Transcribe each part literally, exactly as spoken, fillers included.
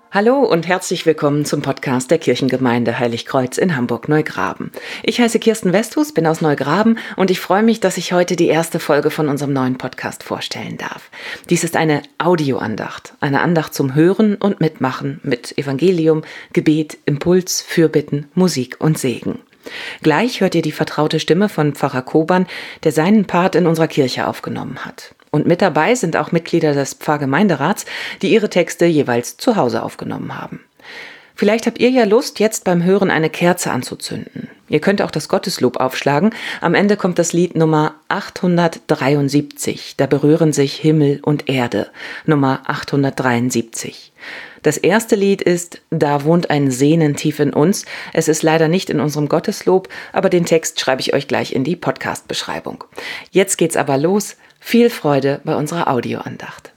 Hallo und herzlich willkommen zum Podcast der Kirchengemeinde Heiligkreuz in Hamburg-Neugraben. Ich heiße Kirsten Westhus, bin aus Neugraben und ich freue mich, dass ich heute die erste Folge von unserem neuen Podcast vorstellen darf. Dies ist eine Audioandacht, eine Andacht zum Hören und Mitmachen mit Evangelium, Gebet, Impuls, Fürbitten, Musik und Segen. Gleich hört ihr die vertraute Stimme von Pfarrer Koban, der seinen Part in unserer Kirche aufgenommen hat. Und mit dabei sind auch Mitglieder des Pfarrgemeinderats, die ihre Texte jeweils zu Hause aufgenommen haben. Vielleicht habt ihr ja Lust, jetzt beim Hören eine Kerze anzuzünden. Ihr könnt auch das Gotteslob aufschlagen. Am Ende kommt das Lied Nummer achthundertdreiundsiebzig. Da berühren sich Himmel und Erde. Nummer achthundertdreiundsiebzig. Das erste Lied ist »Da wohnt ein Sehnen tief in uns«. Es ist leider nicht in unserem Gotteslob, aber den Text schreibe ich euch gleich in die Podcast-Beschreibung. Jetzt geht's aber los. Viel Freude bei unserer Audioandacht.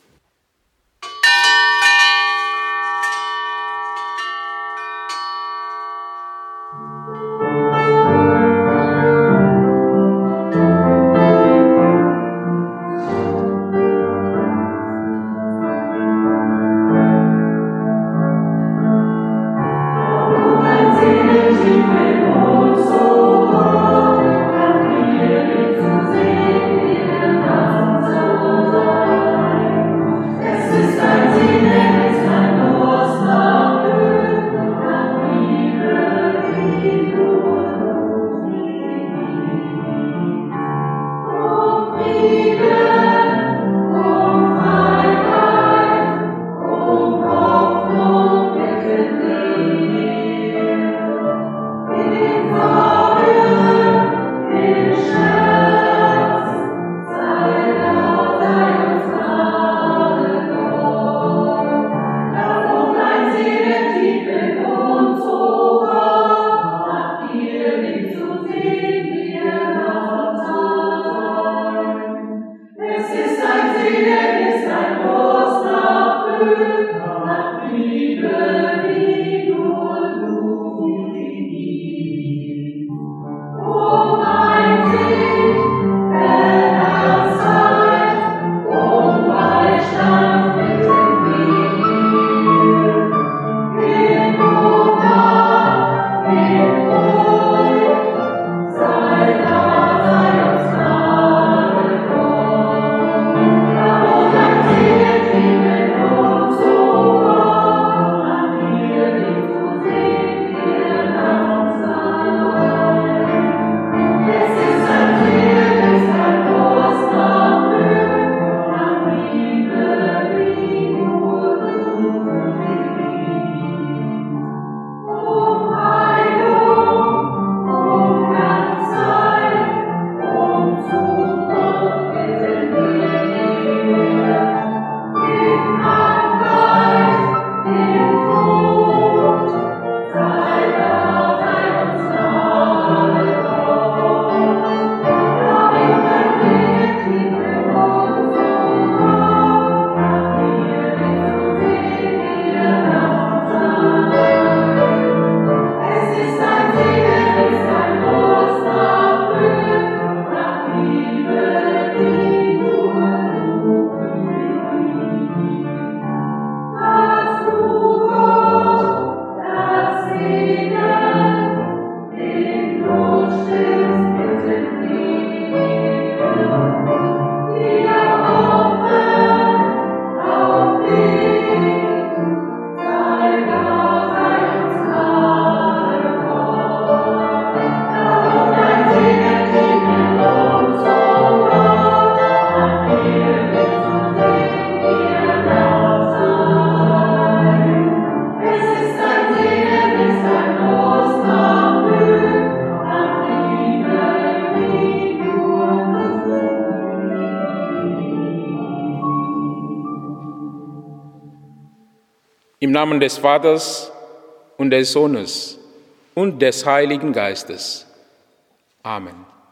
Im Namen des Vaters und des Sohnes und des Heiligen Geistes. Amen.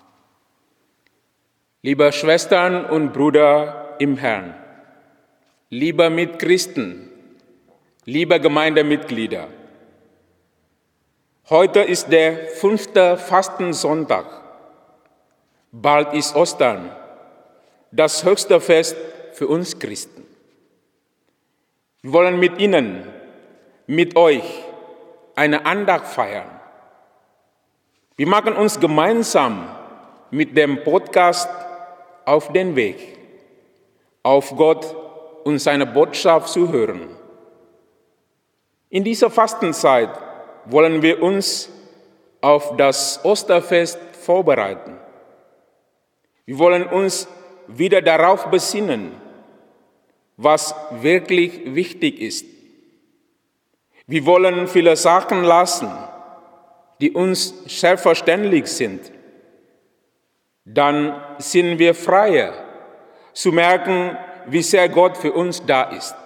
Liebe Schwestern und Brüder im Herrn, liebe Mitchristen, liebe Gemeindemitglieder, heute ist der fünfte Fastensonntag. Bald ist Ostern, das höchste Fest für uns Christen. Wir wollen mit Ihnen mit euch eine Andacht feiern. Wir machen uns gemeinsam mit dem Podcast auf den Weg, auf Gott und seine Botschaft zu hören. In dieser Fastenzeit wollen wir uns auf das Osterfest vorbereiten. Wir wollen uns wieder darauf besinnen, was wirklich wichtig ist. Wir wollen viele Sachen lassen, die uns selbstverständlich sind. Dann sind wir freier, zu merken, wie sehr Gott für uns da ist.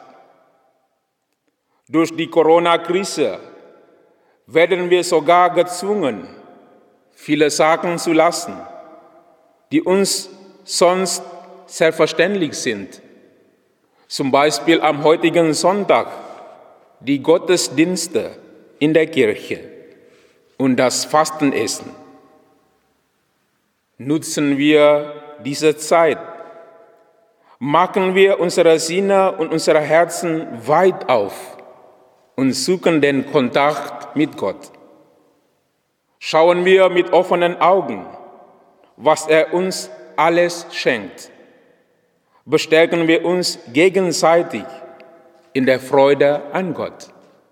Durch die Corona-Krise werden wir sogar gezwungen, viele Sachen zu lassen, die uns sonst selbstverständlich sind. Zum Beispiel am heutigen Sonntag die Gottesdienste in der Kirche und das Fastenessen. Nutzen wir diese Zeit, machen wir unsere Sinne und unsere Herzen weit auf und suchen den Kontakt mit Gott. Schauen wir mit offenen Augen, was er uns alles schenkt. Bestärken wir uns gegenseitig in der Freude an Gott.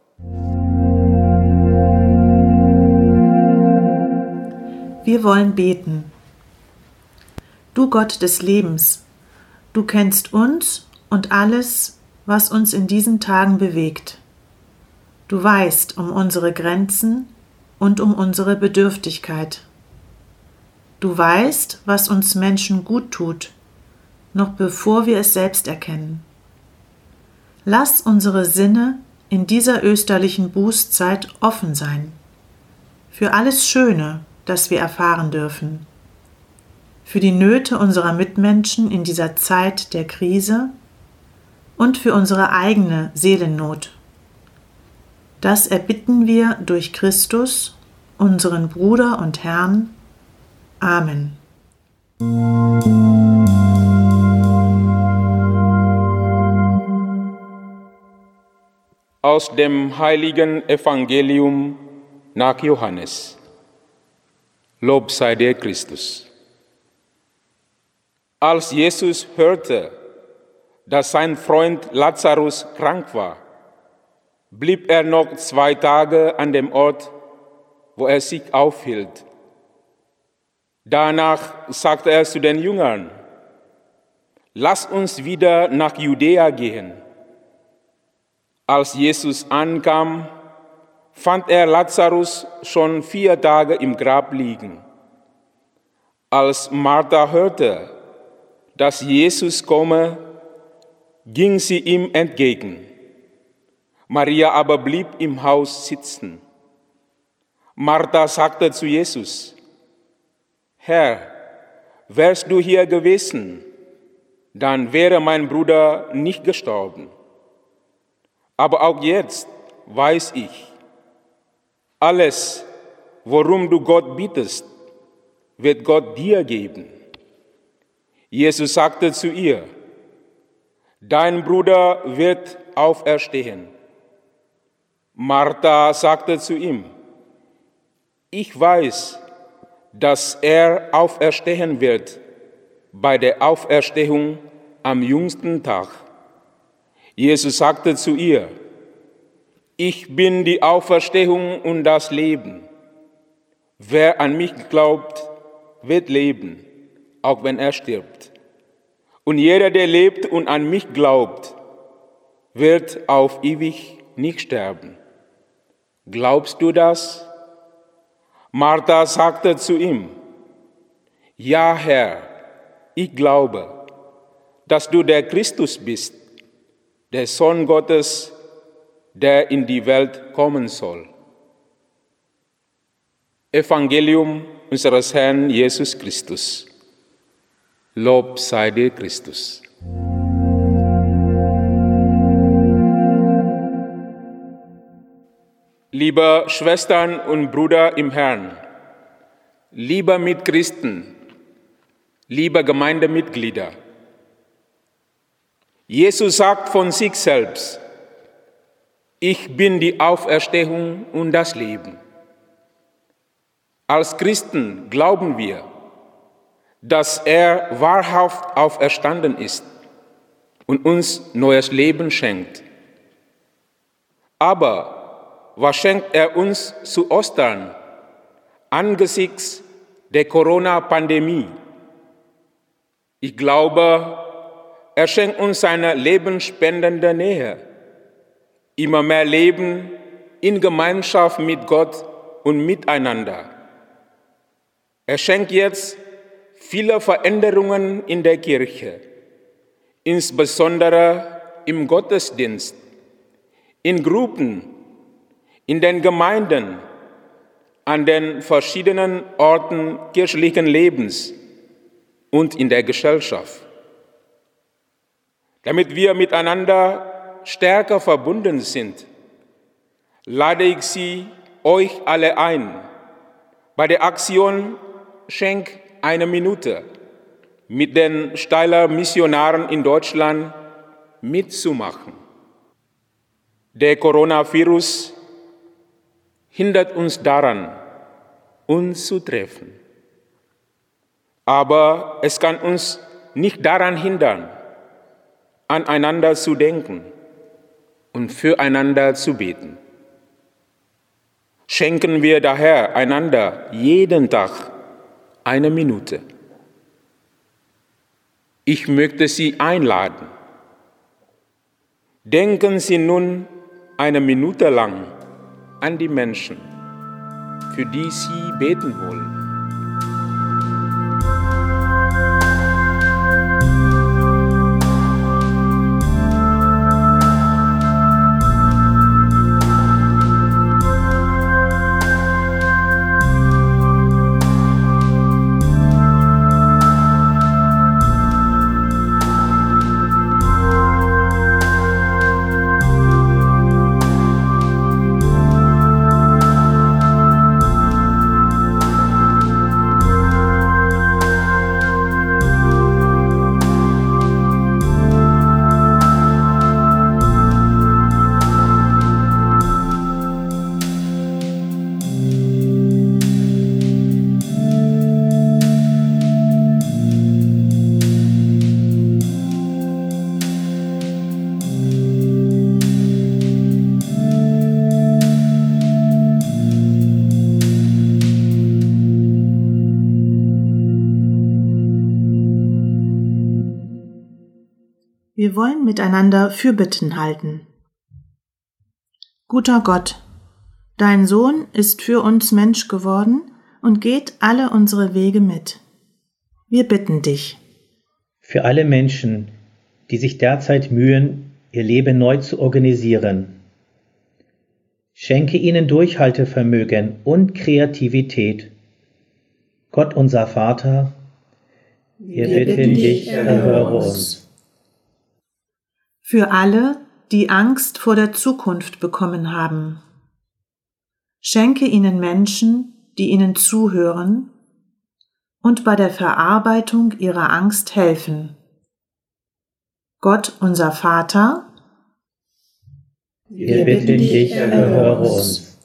Wir wollen beten. Du Gott des Lebens, du kennst uns und alles, was uns in diesen Tagen bewegt. Du weißt um unsere Grenzen und um unsere Bedürftigkeit. Du weißt, was uns Menschen gut tut, noch bevor wir es selbst erkennen. Lass unsere Sinne in dieser österlichen Bußzeit offen sein, für alles Schöne, das wir erfahren dürfen, für die Nöte unserer Mitmenschen in dieser Zeit der Krise und für unsere eigene Seelennot. Das erbitten wir durch Christus, unseren Bruder und Herrn. Amen. Aus dem heiligen Evangelium nach Johannes. Lob sei dir, Christus. Als Jesus hörte, dass sein Freund Lazarus krank war, blieb er noch zwei Tage an dem Ort, wo er sich aufhielt. Danach sagte er zu den Jüngern: Lasst uns wieder nach Judäa gehen. Als Jesus ankam, fand er Lazarus schon vier Tage im Grab liegen. Als Martha hörte, dass Jesus komme, ging sie ihm entgegen. Maria aber blieb im Haus sitzen. Martha sagte zu Jesus: Herr, wärst du hier gewesen, dann wäre mein Bruder nicht gestorben. Aber auch jetzt weiß ich, alles, worum du Gott bittest, wird Gott dir geben. Jesus sagte zu ihr: Dein Bruder wird auferstehen. Martha sagte zu ihm: Ich weiß, dass er auferstehen wird bei der Auferstehung am jüngsten Tag. Jesus sagte zu ihr: Ich bin die Auferstehung und das Leben. Wer an mich glaubt, wird leben, auch wenn er stirbt. Und jeder, der lebt und an mich glaubt, wird auf ewig nicht sterben. Glaubst du das? Martha sagte zu ihm: Ja, Herr, ich glaube, dass du der Christus bist, der Sohn Gottes, der in die Welt kommen soll. Evangelium unseres Herrn Jesus Christus. Lob sei dir, Christus. Liebe Schwestern und Brüder im Herrn, liebe Mitchristen, liebe Gemeindemitglieder, Jesus sagt von sich selbst: Ich bin die Auferstehung und das Leben. Als Christen glauben wir, dass er wahrhaft auferstanden ist und uns neues Leben schenkt. Aber was schenkt er uns zu Ostern angesichts der Corona-Pandemie? Ich glaube, er schenkt uns seine lebensspendende Nähe, immer mehr Leben in Gemeinschaft mit Gott und miteinander. Er schenkt jetzt viele Veränderungen in der Kirche, insbesondere im Gottesdienst, in Gruppen, in den Gemeinden, an den verschiedenen Orten kirchlichen Lebens und in der Gesellschaft. Damit wir miteinander stärker verbunden sind, lade ich Sie, euch alle ein, bei der Aktion Schenk eine Minute mit den Steyler Missionaren in Deutschland mitzumachen. Der Coronavirus hindert uns daran, uns zu treffen. Aber es kann uns nicht daran hindern, aneinander zu denken und füreinander zu beten. Schenken wir daher einander jeden Tag eine Minute. Ich möchte Sie einladen. Denken Sie nun eine Minute lang an die Menschen, für die Sie beten wollen. Wir wollen miteinander Fürbitten halten. Guter Gott, dein Sohn ist für uns Mensch geworden und geht alle unsere Wege mit. Wir bitten dich. Für alle Menschen, die sich derzeit mühen, ihr Leben neu zu organisieren. Schenke ihnen Durchhaltevermögen und Kreativität. Gott unser Vater, wir, wir bitten dich, erhöre uns. Für alle, die Angst vor der Zukunft bekommen haben. Schenke ihnen Menschen, die ihnen zuhören und bei der Verarbeitung ihrer Angst helfen. Gott unser Vater, wir bitten dich, erhöre uns.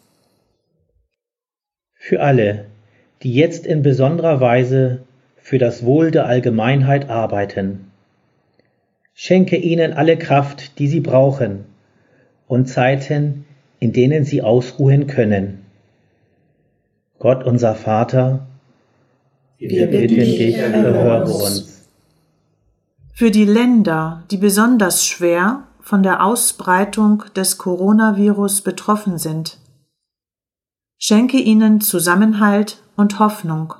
Für alle, die jetzt in besonderer Weise für das Wohl der Allgemeinheit arbeiten. Schenke ihnen alle Kraft, die sie brauchen, und Zeiten, in denen sie ausruhen können. Gott unser Vater, wir bitten dich, erhöre uns. Für die Länder, die besonders schwer von der Ausbreitung des Coronavirus betroffen sind. Schenke ihnen Zusammenhalt und Hoffnung.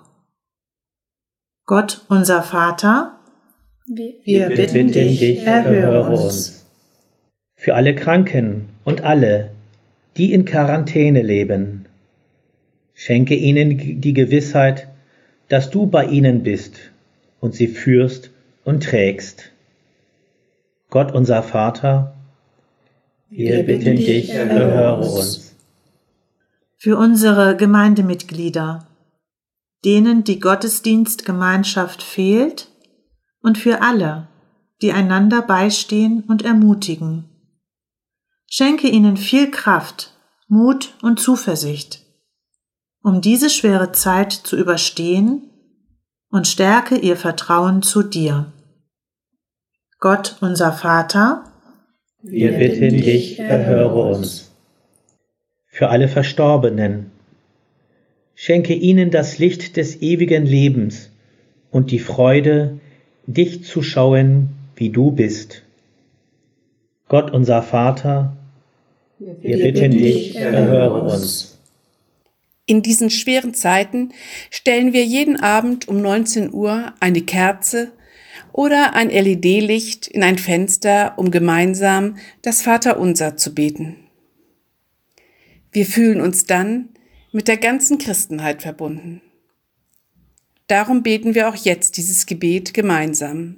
Gott unser Vater, wir bitten dich, erhöre uns. Für alle Kranken und alle, die in Quarantäne leben. Schenke ihnen die Gewissheit, dass du bei ihnen bist und sie führst und trägst. Gott unser Vater, wir bitten dich, erhöre uns. Für unsere Gemeindemitglieder, denen die Gottesdienstgemeinschaft fehlt, und für alle, die einander beistehen und ermutigen. Schenke ihnen viel Kraft, Mut und Zuversicht, um diese schwere Zeit zu überstehen, und stärke ihr Vertrauen zu dir. Gott, unser Vater, wir bitten dich, erhöre uns. Für alle Verstorbenen, schenke ihnen das Licht des ewigen Lebens und die Freude, dich zu schauen, wie du bist. Gott, unser Vater, wir bitten dich, erhöre uns. In diesen schweren Zeiten stellen wir jeden Abend um neunzehn Uhr eine Kerze oder ein L E D-Licht in ein Fenster, um gemeinsam das Vaterunser zu beten. Wir fühlen uns dann mit der ganzen Christenheit verbunden. Darum beten wir auch jetzt dieses Gebet gemeinsam.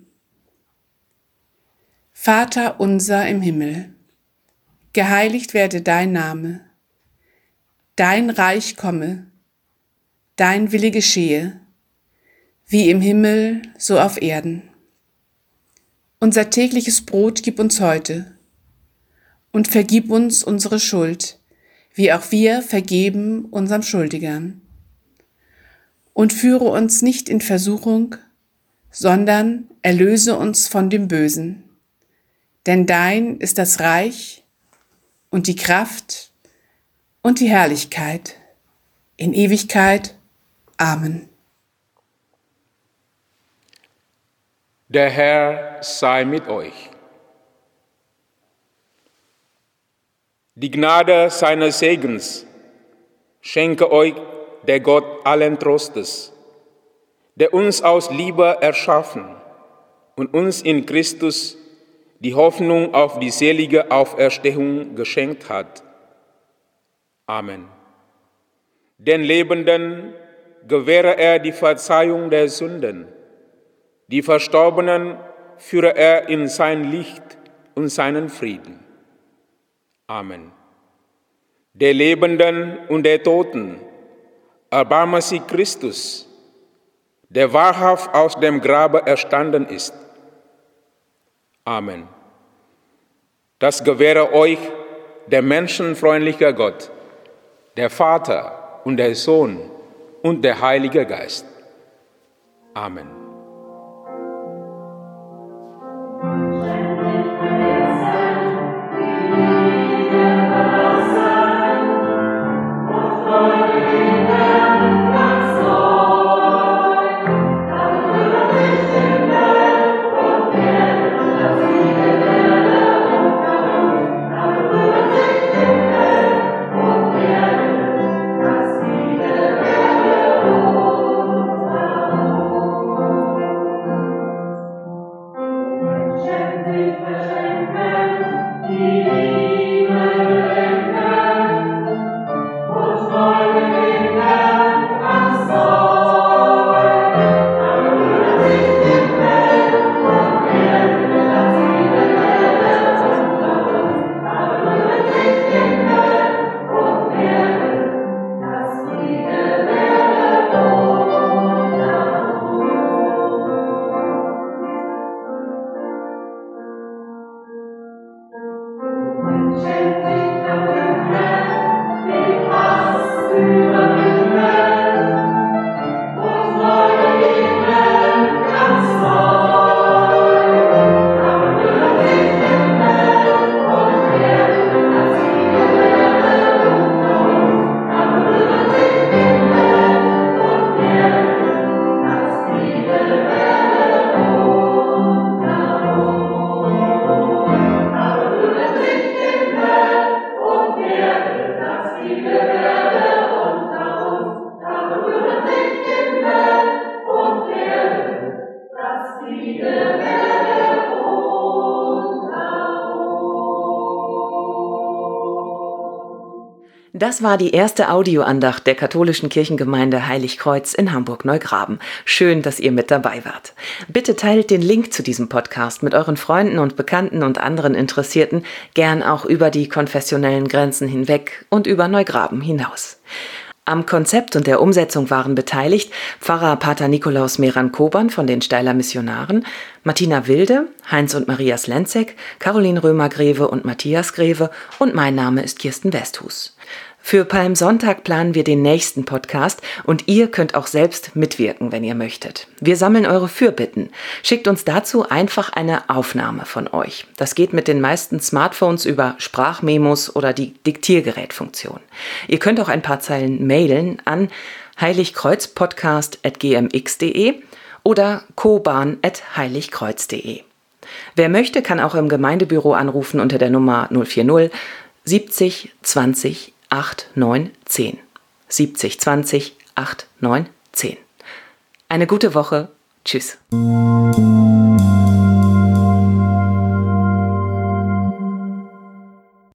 Vater unser im Himmel, geheiligt werde dein Name, dein Reich komme, dein Wille geschehe, wie im Himmel, so auf Erden. Unser tägliches Brot gib uns heute und vergib uns unsere Schuld, wie auch wir vergeben unseren Schuldigern. Und führe uns nicht in Versuchung, sondern erlöse uns von dem Bösen. Denn dein ist das Reich und die Kraft und die Herrlichkeit in Ewigkeit. Amen. Der Herr sei mit euch. Die Gnade seines Segens schenke euch der Gott allen Trostes, der uns aus Liebe erschaffen und uns in Christus die Hoffnung auf die selige Auferstehung geschenkt hat. Amen. Den Lebenden gewähre er die Verzeihung der Sünden, die Verstorbenen führe er in sein Licht und seinen Frieden. Amen. Der Lebenden und der Toten erbarme sich Christus, der wahrhaft aus dem Grabe erstanden ist. Amen. Das gewähre euch der menschenfreundliche Gott, der Vater und der Sohn und der Heilige Geist. Amen. Das war die erste Audioandacht der katholischen Kirchengemeinde Heiligkreuz in Hamburg-Neugraben. Schön, dass ihr mit dabei wart. Bitte teilt den Link zu diesem Podcast mit euren Freunden und Bekannten und anderen Interessierten, gern auch über die konfessionellen Grenzen hinweg und über Neugraben hinaus. Am Konzept und der Umsetzung waren beteiligt Pfarrer Pater Nikolaus Meran-Kobern von den Steiler Missionaren, Martina Wilde, Heinz und Maria Slenzek, Caroline Römer-Greve und Matthias Greve und mein Name ist Kirsten Westhus. Für Palmsonntag planen wir den nächsten Podcast und ihr könnt auch selbst mitwirken, wenn ihr möchtet. Wir sammeln eure Fürbitten. Schickt uns dazu einfach eine Aufnahme von euch. Das geht mit den meisten Smartphones über Sprachmemos oder die Diktiergerätfunktion. Ihr könnt auch ein paar Zeilen mailen an heiligkreuzpodcast at g m x punkt d e oder koban at heiligkreuz punkt d e. Wer möchte, kann auch im Gemeindebüro anrufen unter der Nummer null vier null siebzig zwanzig acht neun zehn. siebzig zwanzig acht neun zehn. Eine gute Woche. Tschüss.